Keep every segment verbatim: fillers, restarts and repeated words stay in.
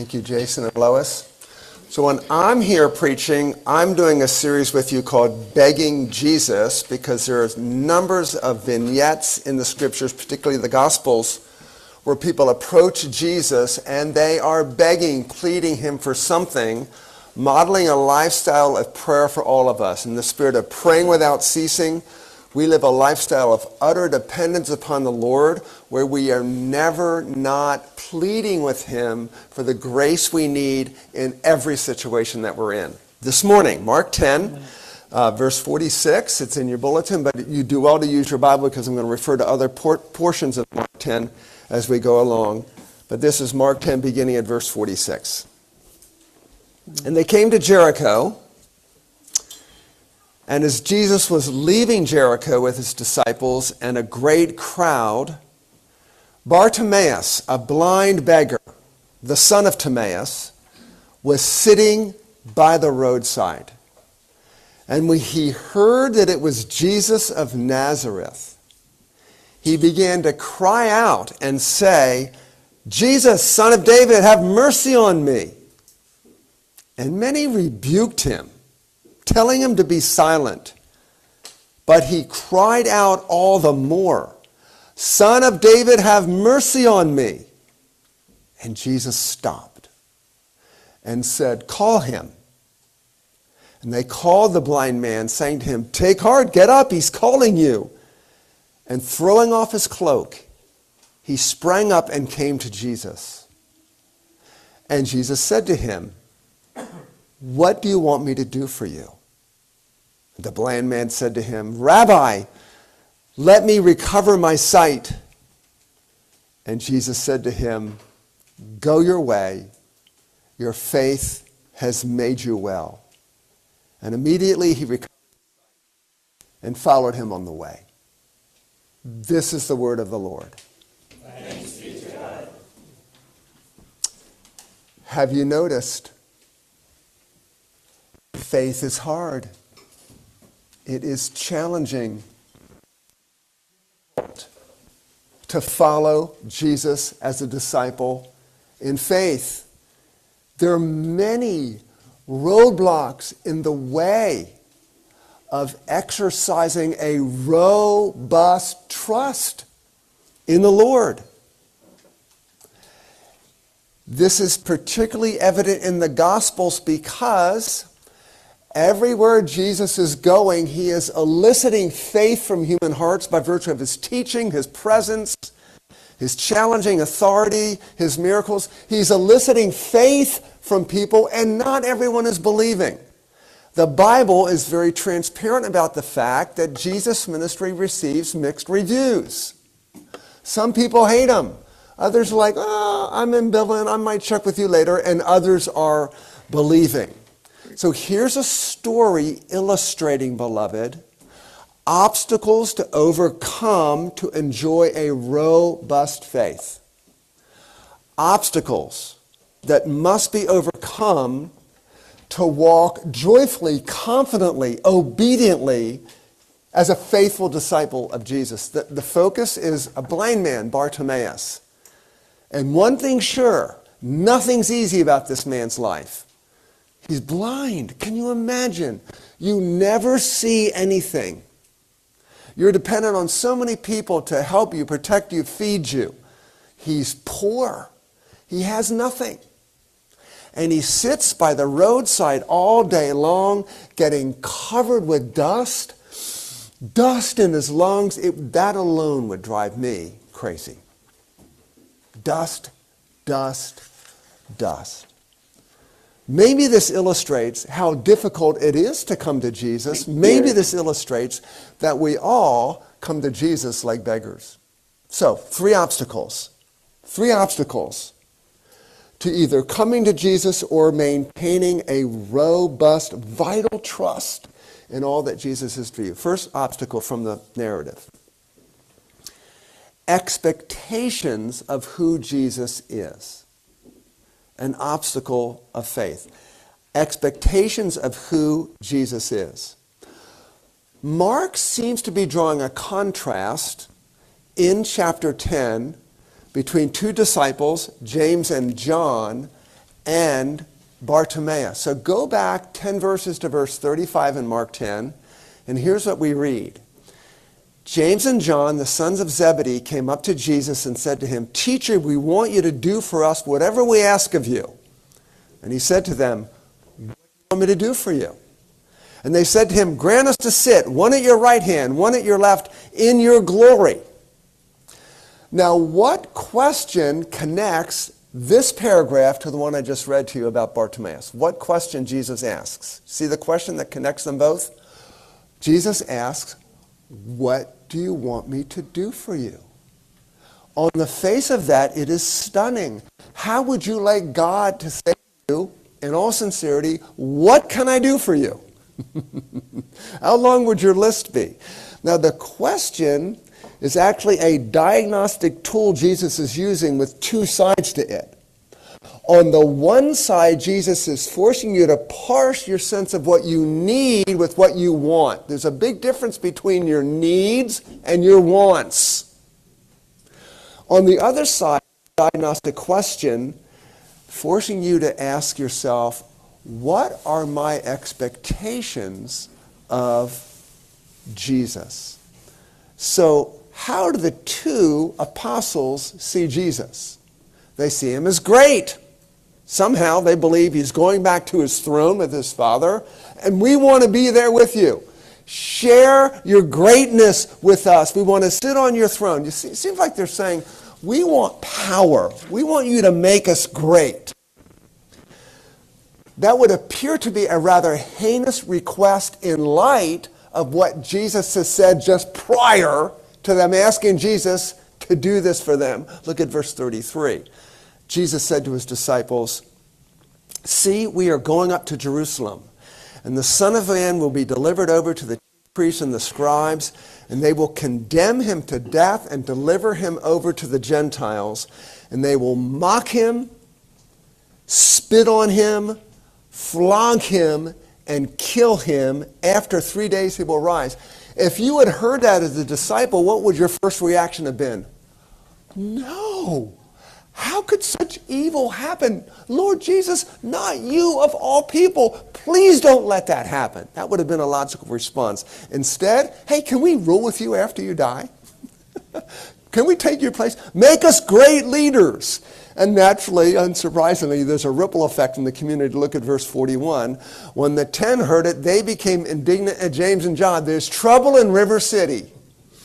Thank you, Jason and Lois. So when I'm here preaching, I'm doing a series with you called Begging Jesus, because there's numbers of vignettes in the scriptures, particularly the Gospels, where people approach Jesus and they are begging, pleading him for something, modeling a lifestyle of prayer for all of us. In the spirit of praying without ceasing, we live a lifestyle of utter dependence upon the Lord, where we are never not pleading with him for the grace we need in every situation that we're in. This morning, Mark ten, uh, verse forty-six, it's in your bulletin, but you do well to use your Bible because I'm going to refer to other por- portions of Mark ten as we go along. But this is Mark ten, beginning at verse forty-six. And they came to Jericho. And as Jesus was leaving Jericho with his disciples and a great crowd, Bartimaeus, a blind beggar, the son of Timaeus, was sitting by the roadside. And when he heard that it was Jesus of Nazareth, he began to cry out and say, "Jesus, Son of David, have mercy on me." And many rebuked him, telling him to be silent. But he cried out all the more, "Son of David, have mercy on me." And Jesus stopped and said, "Call him." And they called the blind man, saying to him, "Take heart, get up, he's calling you." And throwing off his cloak, he sprang up and came to Jesus. And Jesus said to him, "What do you want me to do for you?" The blind man said to him, "Rabbi, let me recover my sight." And Jesus said to him, "Go your way, your faith has made you well." And immediately he recovered and followed him on the way. This is the word of the Lord. Thanks be to God. Have you noticed? Faith is hard. It is challenging to follow Jesus as a disciple in faith. There are many roadblocks in the way of exercising a robust trust in the Lord. This is particularly evident in the Gospels because everywhere Jesus is going, he is eliciting faith from human hearts by virtue of his teaching, his presence, his challenging authority, his miracles. He's eliciting faith from people, and not everyone is believing. The Bible is very transparent about the fact that Jesus' ministry receives mixed reviews. Some people hate him. Others are like, "Oh, I'm ambivalent, I might check with you later," and others are believing. So here's a story illustrating, beloved, obstacles to overcome to enjoy a robust faith. Obstacles that must be overcome to walk joyfully, confidently, obediently as a faithful disciple of Jesus. The, the focus is a blind man, Bartimaeus. And one thing's sure, nothing's easy about this man's life. He's blind. Can you imagine? You never see anything. You're dependent on so many people to help you, protect you, feed you. He's poor. He has nothing. And he sits by the roadside all day long, getting covered with dust. Dust in his lungs. It, that alone would drive me crazy. Dust, dust, dust. Maybe this illustrates how difficult it is to come to Jesus. Maybe this illustrates that we all come to Jesus like beggars. So, three obstacles. Three obstacles to either coming to Jesus or maintaining a robust, vital trust in all that Jesus is for you. First obstacle from the narrative. Expectations of who Jesus is. An obstacle of faith. Expectations of who Jesus is. Mark seems to be drawing a contrast in chapter ten between two disciples, James and John, and Bartimaeus. So go back ten verses to verse thirty-five in Mark ten, and here's what we read. James and John, the sons of Zebedee, came up to Jesus and said to him, "Teacher, we want you to do for us whatever we ask of you." And he said to them, "What do you want me to do for you?" And they said to him, "Grant us to sit, one at your right hand, one at your left, in your glory." Now, what question connects this paragraph to the one I just read to you about Bartimaeus? What question Jesus asks? See the question that connects them both? Jesus asks, "What do you want me to do for you?" On the face of that, it is stunning. How would you like God to say to you, in all sincerity, "What can I do for you?" How long would your list be? Now, the question is actually a diagnostic tool Jesus is using with two sides to it. On the one side, Jesus is forcing you to parse your sense of what you need with what you want. There's a big difference between your needs and your wants. On the other side, diagnostic question, forcing you to ask yourself, what are my expectations of Jesus? So, how do the two apostles see Jesus? They see him as great. Somehow they believe he's going back to his throne with his Father, and we want to be there with you. Share your greatness with us. We want to sit on your throne. You see, it seems like they're saying, we want power. We want you to make us great. That would appear to be a rather heinous request in light of what Jesus has said just prior to them asking Jesus to do this for them. Look at verse thirty-three. Jesus said to his disciples, "See, we are going up to Jerusalem, and the Son of Man will be delivered over to the priests and the scribes, and they will condemn him to death and deliver him over to the Gentiles, and they will mock him, spit on him, flog him, and kill him. After three days he will rise." If you had heard that as a disciple, what would your first reaction have been? No. How could such evil happen? Lord Jesus, not you of all people. Please don't let that happen. That would have been a logical response. Instead, hey, can we rule with you after you die? Can we take your place? Make us great leaders. And naturally, unsurprisingly, there's a ripple effect in the community. Look at verse forty-one. When the ten heard it, they became indignant at James and John. There's trouble in River City.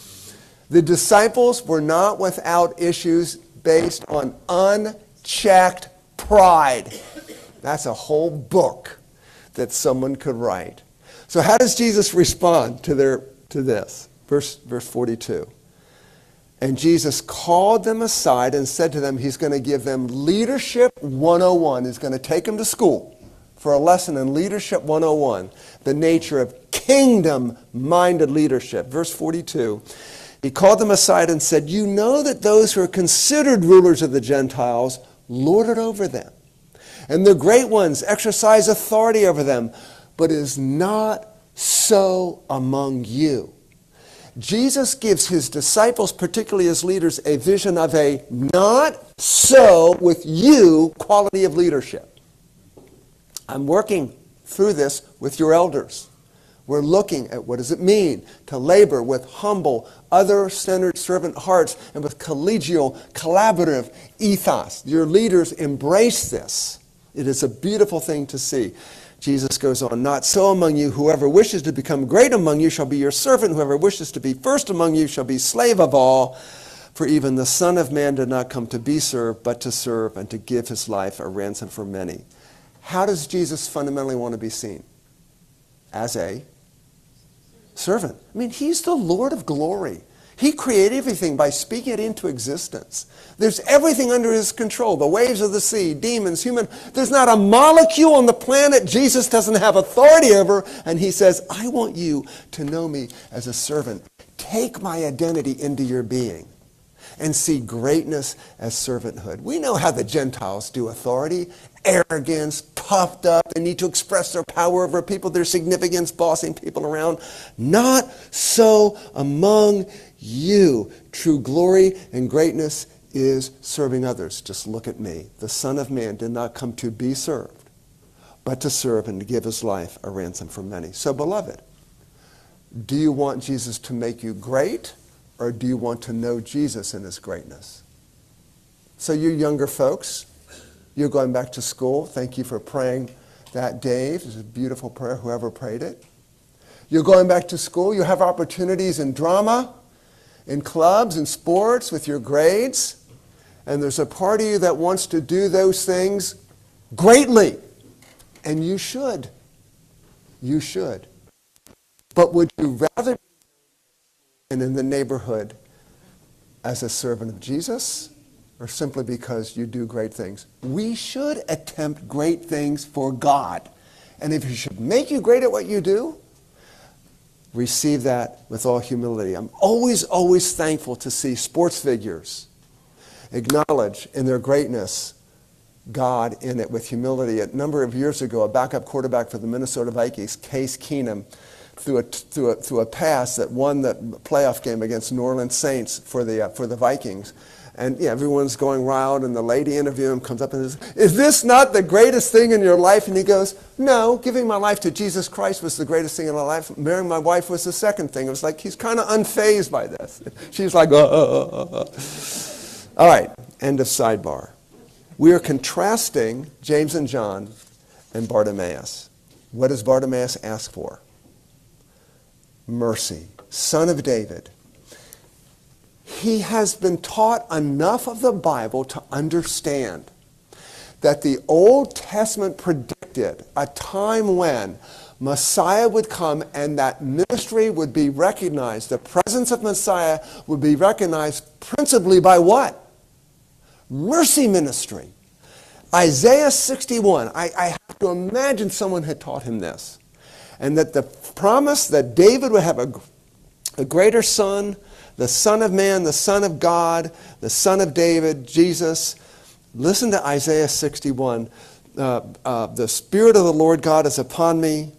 The disciples were not without issues based on unchecked pride. That's a whole book that someone could write. So how does Jesus respond to their to this? Verse, verse forty-two. And Jesus called them aside and said to them, he's going to give them Leadership one oh one. He's going to take them to school for a lesson in Leadership one oh one, the nature of kingdom-minded leadership. Verse forty-two, he called them aside and said, "You know that those who are considered rulers of the Gentiles lord it over them, and the great ones exercise authority over them, but it is not so among you." Jesus gives his disciples, particularly as leaders, a vision of a not so with you quality of leadership. I'm working through this with your elders. We're looking at what does it mean to labor with humble, other-centered servant hearts and with collegial, collaborative ethos. Your leaders embrace this. It is a beautiful thing to see. Jesus goes on, "Not so among you. Whoever wishes to become great among you shall be your servant. Whoever wishes to be first among you shall be slave of all. For even the Son of Man did not come to be served, but to serve and to give his life a ransom for many." How does Jesus fundamentally want to be seen? As a servant. I mean, he's the Lord of glory. He created everything by speaking it into existence. There's everything under his control. The waves of the sea, demons, human. There's not a molecule on the planet Jesus doesn't have authority over. And he says, I want you to know me as a servant. Take my identity into your being and see greatness as servanthood. We know how the Gentiles do authority. Arrogance, puffed up. They need to express their power over people, their significance, bossing people around. Not so among you. True glory and greatness is serving others. Just look at me. The Son of Man did not come to be served, but to serve and to give his life a ransom for many. So, beloved, do you want Jesus to make you great, or do you want to know Jesus in his greatness? So you younger folks, you're going back to school. Thank you for praying that, Dave. It's a beautiful prayer, whoever prayed it. You're going back to school. You have opportunities in drama, in clubs, in sports, with your grades. And there's a part of you that wants to do those things greatly. And you should. You should. But would you rather be in the neighborhood as a servant of Jesus, or simply because you do great things? We should attempt great things for God. And if he should make you great at what you do, receive that with all humility. I'm always, always thankful to see sports figures acknowledge in their greatness God in it with humility. A number of years ago, a backup quarterback for the Minnesota Vikings, Case Keenum, through a, through a, through a pass that won the playoff game against New Orleans Saints for the, uh, for the Vikings. And yeah, everyone's going wild, and the lady interviewing him comes up and says, "Is this not the greatest thing in your life?" And he goes, "No, giving my life to Jesus Christ was the greatest thing in my life. Marrying my wife was the second thing." It was like he's kind of unfazed by this. She's like, uh, uh, uh, uh. All right, end of sidebar. We are contrasting James and John and Bartimaeus. What does Bartimaeus ask for? Mercy. Son of David. He has been taught enough of the Bible to understand that the Old Testament predicted a time when Messiah would come and that ministry would be recognized. The presence of Messiah would be recognized principally by what? Mercy ministry. Isaiah sixty-one, I, I have to imagine someone had taught him this. And that the promise that David would have a, a greater son, the Son of Man, the Son of God, the Son of David, Jesus. Listen to Isaiah sixty-one. Uh, uh, the Spirit of the Lord God is upon me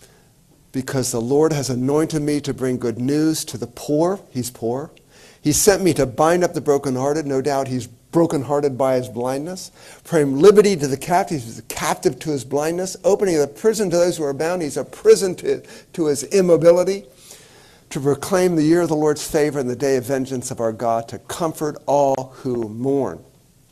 because the Lord has anointed me to bring good news to the poor. He's poor. He sent me to bind up the brokenhearted. No doubt he's brokenhearted by his blindness. Proclaim liberty to the captive. He's a captive to his blindness. Opening the prison to those who are bound. He's a prison to, to his immobility. To proclaim the year of the Lord's favor and the day of vengeance of our God, to comfort all who mourn.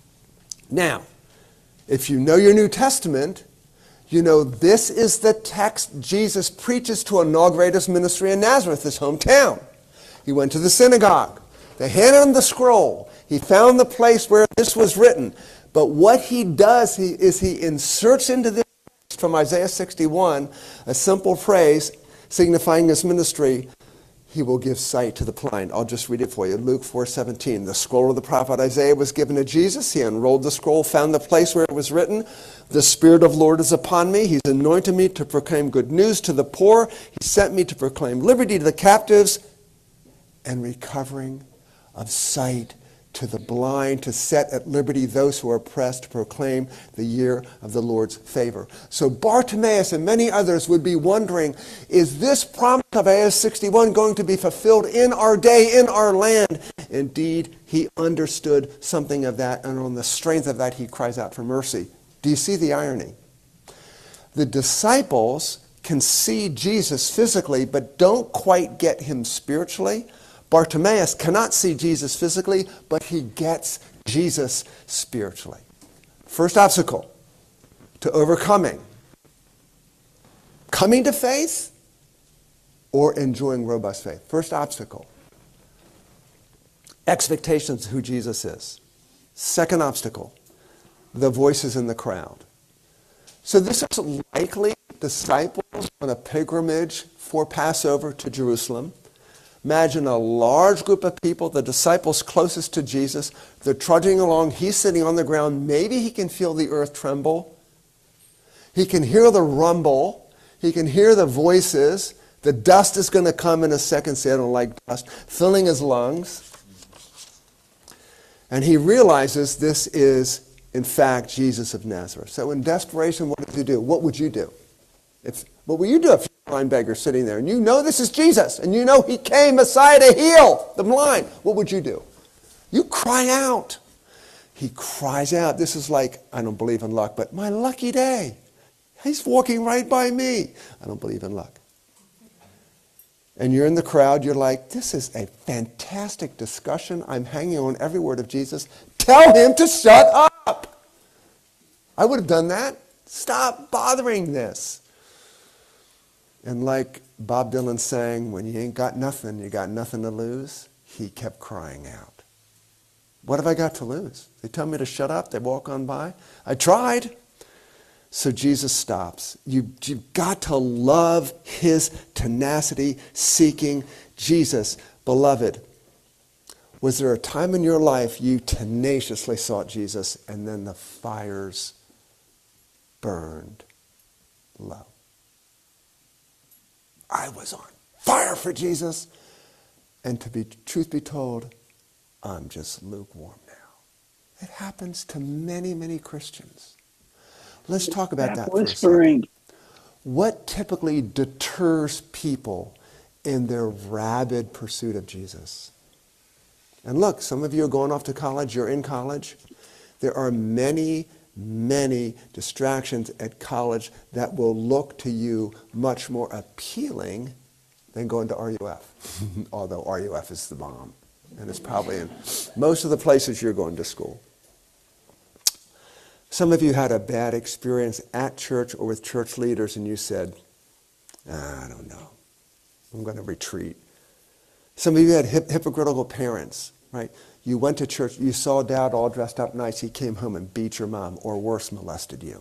Now, if you know your New Testament, you know this is the text Jesus preaches to inaugurate his ministry in Nazareth, his hometown. He went to the synagogue. They handed him the scroll. He found the place where this was written. But what he does he, is he inserts into this text from Isaiah sixty-one a simple phrase signifying his ministry. He will give sight to the blind. I'll just read it for you. Luke four seventeen. The scroll of the prophet Isaiah was given to Jesus. He unrolled the scroll, found the place where it was written. The Spirit of the Lord is upon me. He's anointed me to proclaim good news to the poor. He sent me to proclaim liberty to the captives and recovering of sight to the blind, to set at liberty those who are oppressed, to proclaim the year of the Lord's favor. So Bartimaeus and many others would be wondering, is this promise of Isaiah sixty-one going to be fulfilled in our day, in our land? Indeed, he understood something of that, and on the strength of that, he cries out for mercy. Do you see the irony? The disciples can see Jesus physically, but don't quite get him spiritually. Bartimaeus cannot see Jesus physically, but he gets Jesus spiritually. First obstacle to overcoming. Coming to faith or enjoying robust faith. First obstacle. Expectations of who Jesus is. Second obstacle. The voices in the crowd. So this is likely disciples on a pilgrimage for Passover to Jerusalem. Imagine a large group of people, the disciples closest to Jesus. They're trudging along. He's sitting on the ground. Maybe he can feel the earth tremble. He can hear the rumble. He can hear the voices. The dust is going to come in a second. Say, I don't like dust. Filling his lungs. And he realizes this is, in fact, Jesus of Nazareth. So in desperation, what does he do? What would you do? If, what would you do if you're a blind beggar sitting there and you know this is Jesus and you know he came, Messiah, to heal the blind? What would you do? You cry out. he cries out. This is like, I don't believe in luck, but my lucky day. He's walking right by me. I don't believe in luck. And you're in the crowd, you're like, this is a fantastic discussion. I'm hanging on every word of Jesus. Tell him to shut up. I would have done that. Stop bothering this. And like Bob Dylan sang, when you ain't got nothing, you got nothing to lose, he kept crying out. What have I got to lose? They tell me to shut up, they walk on by. I tried. So Jesus stops. You, you've got to love his tenacity, seeking Jesus. Beloved, was there a time in your life you tenaciously sought Jesus and then the fires burned low? I was on fire for Jesus. And to be truth be told, I'm just lukewarm now. It happens to many, many Christians. Let's talk about that for a second. What typically deters people in their rabid pursuit of Jesus? And look, some of you are going off to college, you're in college. There are many, many distractions at college that will look to you much more appealing than going to R U F. Although R U F is the bomb. And it's probably in most of the places you're going to school. Some of you had a bad experience at church or with church leaders and you said, ah, I don't know, I'm going to retreat. Some of you had hip- hypocritical parents, right? You went to church, you saw dad all dressed up nice, he came home and beat your mom, or worse, molested you.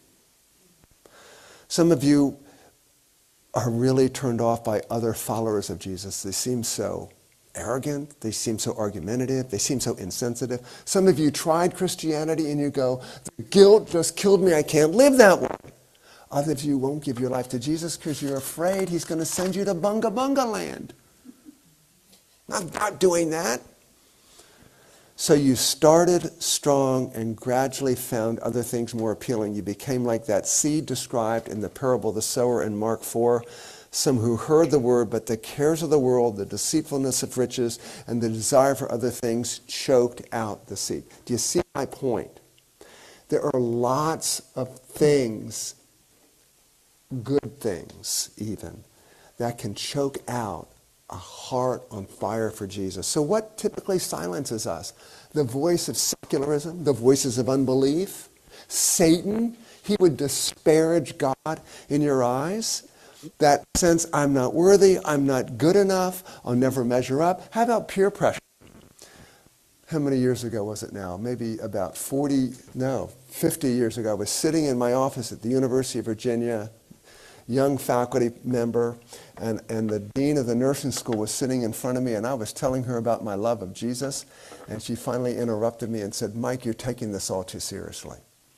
Some of you are really turned off by other followers of Jesus. They seem so arrogant, they seem so argumentative, they seem so insensitive. Some of you tried Christianity and you go, the guilt just killed me, I can't live that way. Others of you won't give your life to Jesus because you're afraid he's going to send you to Bunga Bunga land. I'm not doing that. So you started strong and gradually found other things more appealing. You became like that seed described in the parable of the sower in Mark four. Some who heard the word, but the cares of the world, the deceitfulness of riches, and the desire for other things choked out the seed. Do you see my point? There are lots of things, good things even, that can choke out a heart on fire for Jesus. So what typically silences us? The voice of secularism, the voices of unbelief, Satan. He would disparage God in your eyes. That sense, I'm not worthy, I'm not good enough, I'll never measure up. How about peer pressure? How many years ago was it now? Maybe about forty, no, fifty years ago. I was sitting in my office at the University of Virginia, young faculty member, and, and the dean of the nursing school was sitting in front of me, and I was telling her about my love of Jesus, and she finally interrupted me and said, Mike, you're taking this all too seriously.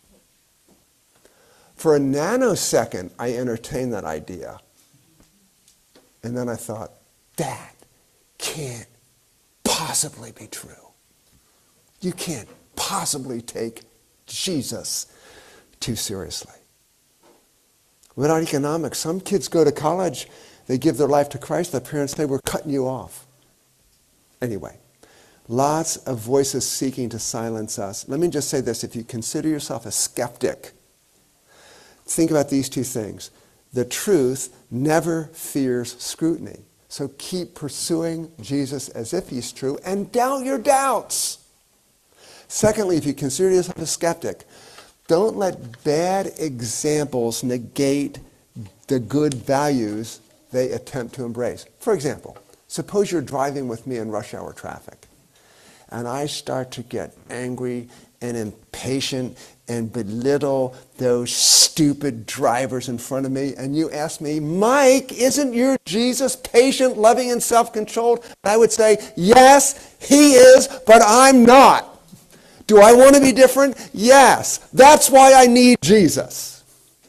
For a nanosecond, I entertained that idea. And then I thought, that can't possibly be true. You can't possibly take Jesus too seriously. Without economics, some kids go to college, they give their life to Christ, their parents say, we're cutting you off. Anyway, lots of voices seeking to silence us. Let me just say this, if you consider yourself a skeptic, think about these two things. The truth never fears scrutiny. So keep pursuing Jesus as if he's true and doubt your doubts. Secondly, if you consider yourself a skeptic, don't let bad examples negate the good values they attempt to embrace. For example, suppose you're driving with me in rush hour traffic, and I start to get angry and impatient and belittle those stupid drivers in front of me, and you ask me, Mike, isn't your Jesus patient, loving, and self-controlled? And I would say, yes, he is, but I'm not. Do I want to be different? Yes. That's why I need Jesus.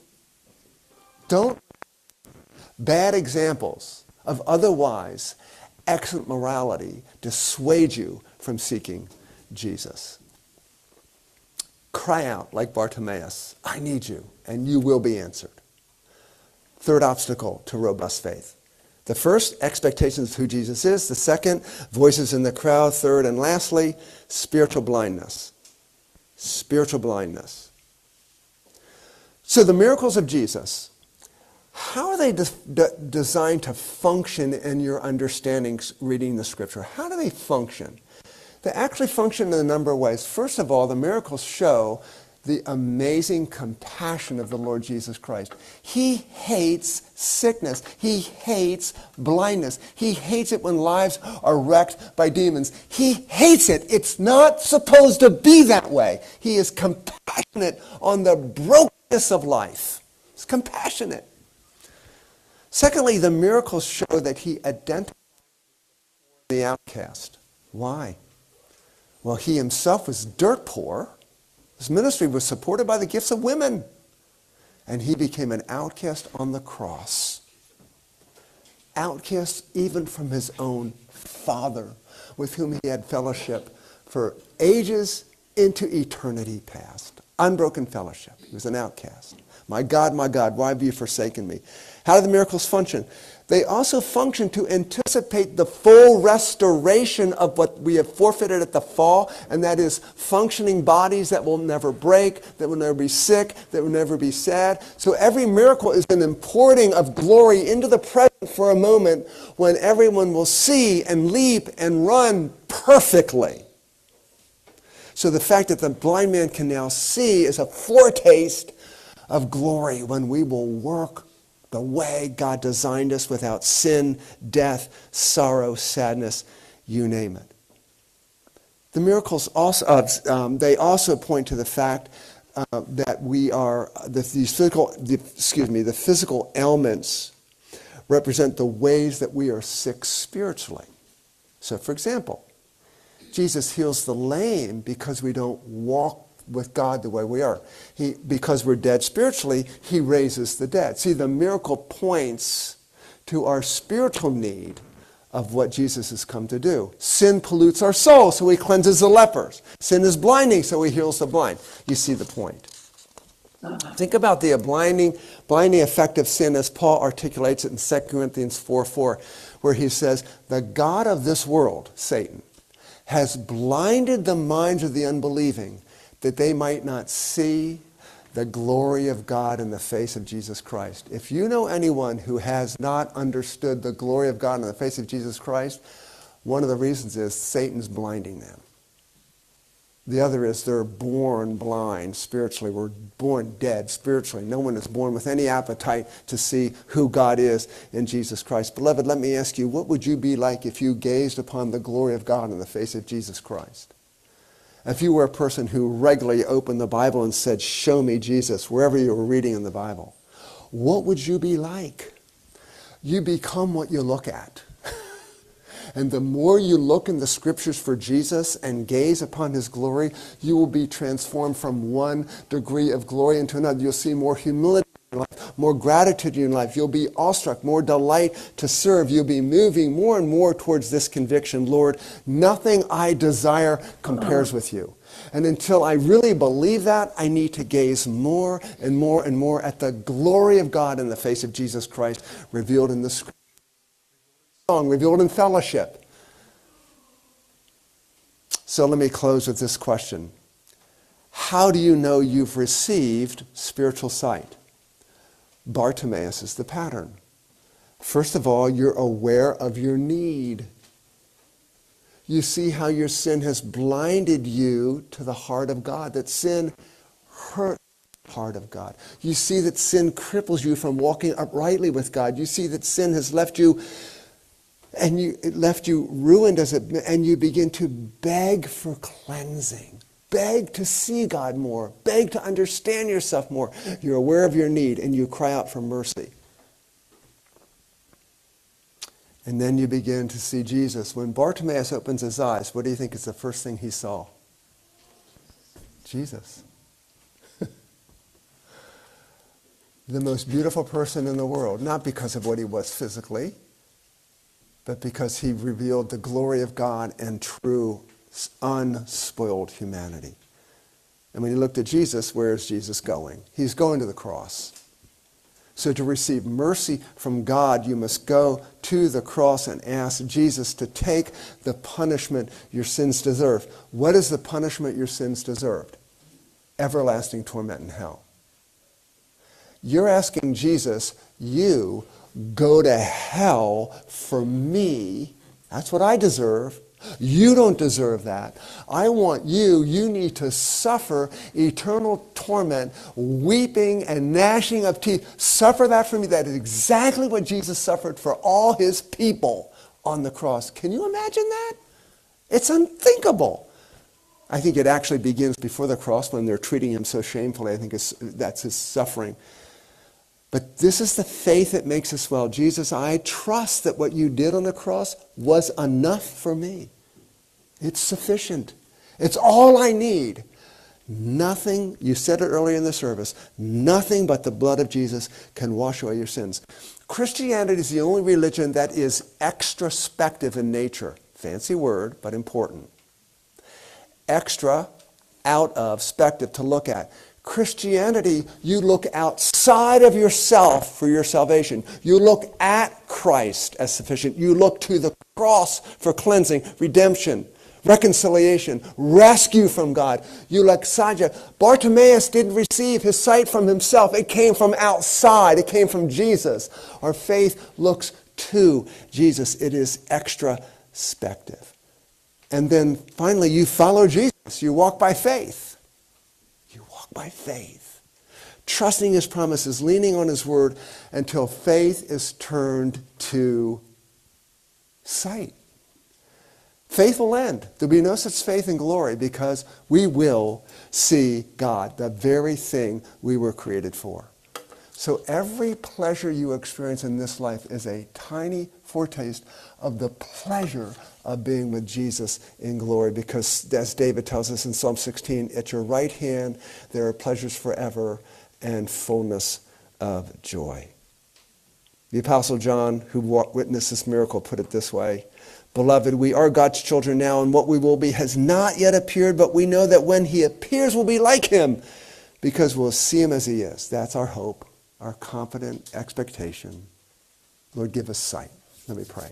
Don't bad examples of otherwise excellent morality dissuade you from seeking Jesus. Cry out like Bartimaeus, I need you, and you will be answered. Third obstacle to robust faith. The first, expectations of who Jesus is. The second, voices in the crowd. Third, and lastly, spiritual blindness. spiritual blindness. So the miracles of Jesus, how are they de- de- designed to function in your understanding reading the scripture? How do they function? They actually function in a number of ways. First of all, the miracles show the amazing compassion of the Lord Jesus Christ. He hates sickness. He hates blindness. He hates it when lives are wrecked by demons. He hates it. It's not supposed to be that way. He is compassionate on the brokenness of life. He's compassionate. Secondly, the miracles show that he identifies the outcast. Why? Well, he himself was dirt poor. His ministry was supported by the gifts of women. And he became an outcast on the cross. Outcast even from his own Father, with whom he had fellowship for ages into eternity past. Unbroken fellowship. He was an outcast. My God, my God, why have you forsaken me? How do the miracles function? They also function to anticipate the full restoration of what we have forfeited at the fall, and that is functioning bodies that will never break, that will never be sick, that will never be sad. So every miracle is an importing of glory into the present for a moment when everyone will see and leap and run perfectly. So the fact that the blind man can now see is a foretaste of glory when we will work the way God designed us without sin, death, sorrow, sadness, you name it. The miracles also, uh, um, they also point to the fact uh, that we are, that these physical, the, excuse me, the physical ailments represent the ways that we are sick spiritually. So for example, Jesus heals the lame because we don't walk with God the way we are. He, because we're dead spiritually, he raises the dead. See, the miracle points to our spiritual need of what Jesus has come to do. Sin pollutes our soul, so he cleanses the lepers. Sin is blinding, so he heals the blind. You see the point. Think about the blinding, blinding effect of sin as Paul articulates it in Second Corinthians four four, where he says, the God of this world, Satan, has blinded the minds of the unbelieving that they might not see the glory of God in the face of Jesus Christ. If you know anyone who has not understood the glory of God in the face of Jesus Christ, one of the reasons is Satan's blinding them. The other is they're born blind spiritually. We're born dead spiritually. No one is born with any appetite to see who God is in Jesus Christ. Beloved, let me ask you, what would you be like if you gazed upon the glory of God in the face of Jesus Christ? If you were a person who regularly opened the Bible and said, show me Jesus, wherever you were reading in the Bible, what would you be like? You become what you look at. And the more you look in the scriptures for Jesus and gaze upon his glory, you will be transformed from one degree of glory into another. You'll see more humility in your life, more gratitude in your life. You'll be awestruck, more delight to serve. You'll be moving more and more towards this conviction, Lord, nothing I desire compares with you. And until I really believe that, I need to gaze more and more and more at the glory of God in the face of Jesus Christ, revealed in the scripture. Revealed in fellowship. So let me close with this question. How do you know you've received spiritual sight? Bartimaeus is the pattern. First of all, you're aware of your need. You see how your sin has blinded you to the heart of God, that sin hurts the heart of God. You see that sin cripples you from walking uprightly with God. You see that sin has left you And you, it left you ruined as it, and you begin to beg for cleansing. Beg to see God more. Beg to understand yourself more. You're aware of your need, and you cry out for mercy. And then you begin to see Jesus. When Bartimaeus opens his eyes, what do you think is the first thing he saw? Jesus. The most beautiful person in the world, not because of what he was physically, but because he revealed the glory of God and true, unspoiled humanity. And when you looked at Jesus, where is Jesus going? He's going to the cross. So to receive mercy from God, you must go to the cross and ask Jesus to take the punishment your sins deserve. What is the punishment your sins deserved? everlasting torment in hell. You're asking Jesus, you go to hell for me. That's what I deserve. You don't deserve that. I want you, you need to suffer eternal torment, weeping and gnashing of teeth. Suffer that for me. That is exactly what Jesus suffered for all his people on the cross. Can you imagine that? It's unthinkable. I think it actually begins before the cross when they're treating him so shamefully. I think it's, that's his suffering. But this is the faith that makes us well. Jesus, I trust that what you did on the cross was enough for me. It's sufficient. It's all I need. Nothing, you said it earlier in the service, nothing but the blood of Jesus can wash away your sins. Christianity is the only religion that is extraspective in nature. Fancy word, but important. Extra, out of, spective, to look at. Christianity, you look outside of yourself for your salvation. You look at Christ as sufficient. You look to the cross for cleansing, redemption, reconciliation, rescue from God. You look outside you. Bartimaeus didn't receive his sight from himself. It came from outside. It came from Jesus. Our faith looks to Jesus. It is extraspective. And then finally, you follow Jesus. You walk by faith. By faith, trusting his promises, leaning on his word until faith is turned to sight. Faith will end. There'll be no such faith in glory because we will see God, the very thing we were created for. So every pleasure you experience in this life is a tiny foretaste of the pleasure of being with Jesus in glory, because as David tells us in Psalm sixteen, at your right hand there are pleasures forever and fullness of joy. The Apostle John, who witnessed this miracle, put it this way: Beloved, we are God's children now, and what we will be has not yet appeared, but we know that when he appears we'll be like him, because we'll see him as he is. That's our hope, our confident expectation. Lord, give us sight. Let me pray.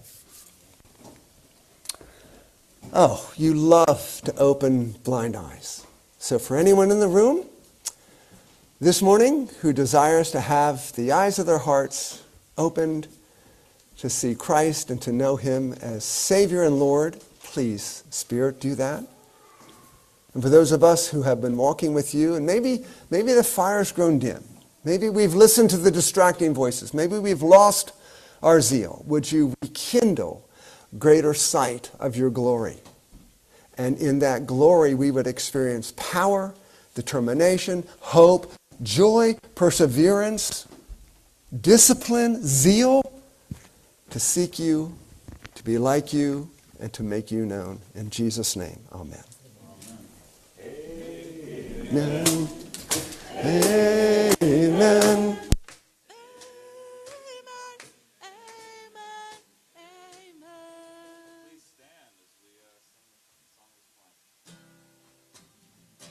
Oh, you love to open blind eyes. So for anyone in the room this morning who desires to have the eyes of their hearts opened to see Christ and to know him as Savior and Lord, please, Spirit, do that. And for those of us who have been walking with you, and maybe, maybe the fire's grown dim. Maybe we've listened to the distracting voices. Maybe we've lost our zeal. Would you rekindle greater sight of your glory? And in that glory we would experience power, determination, hope, joy, perseverance, discipline, zeal to seek you, to be like you, and to make you known. In Jesus' name, amen. Amen. Amen.